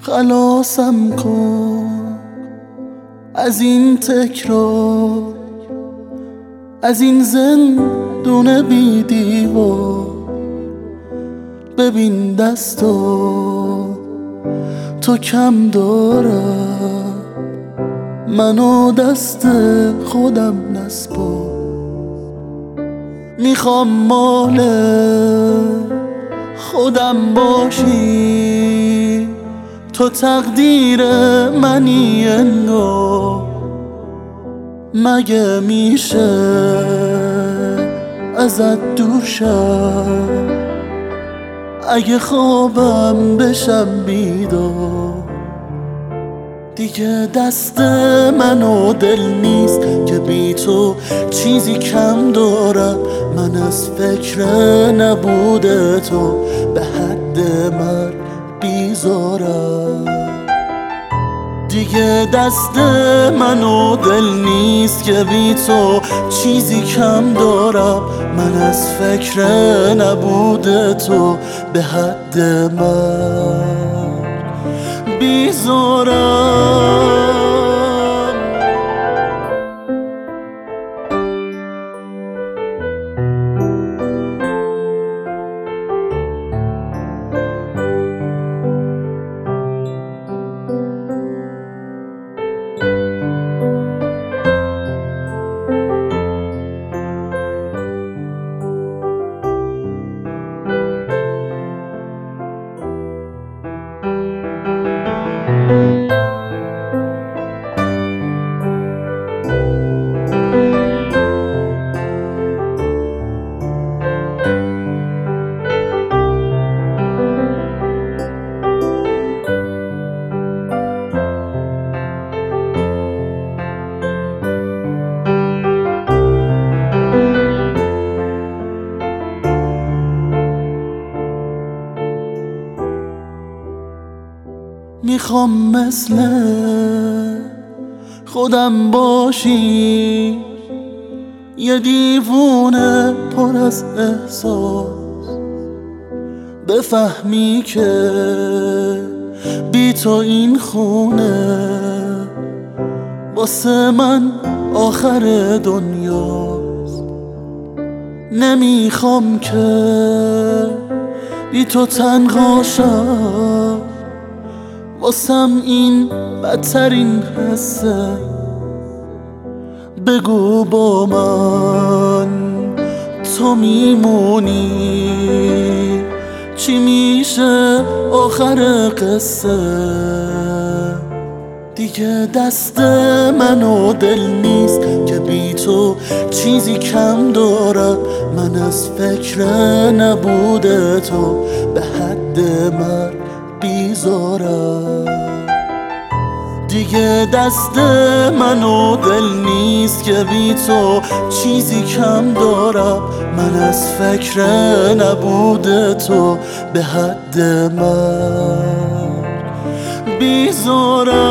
خلاصم کن از این تکرار، از این زندون بی دیوار. ببین تو کم دارم، منو دست خودم نسپار. میخوام مال خودم باشی، تو تقدیر منی انگار. مگه میشه ازت دور شم، اگه خوابم بشم بیدار. دیگه دست من و دل نیست که بی تو چیزی کم دارم. من از فکر نبود تو به حد مرگ بیزارم. دیگه دست من و دل نیست که بی تو چیزی کم دارم. من از فکر نبود تو به حد مرگ بیزارم. میخوام مثل خودم باشی، یه دیوونه پر از احساس. بفهمی که بی تو این خونه واسه من آخر دنیاست. نمیخوام که بی تو تنها شم، واسم این بدترین حسه. بگو با من تو میمونی، چی میشه آخر قصه. دیگه دست من و دل نیست که بی تو چیزی کم دارم. من از فکر نبود تو به حد مرگ بیزارم. دیگه دست من و دل نیست که بی تو چیزی کم دارم. من از فکر نبود تو به حد مرگ بیزارم.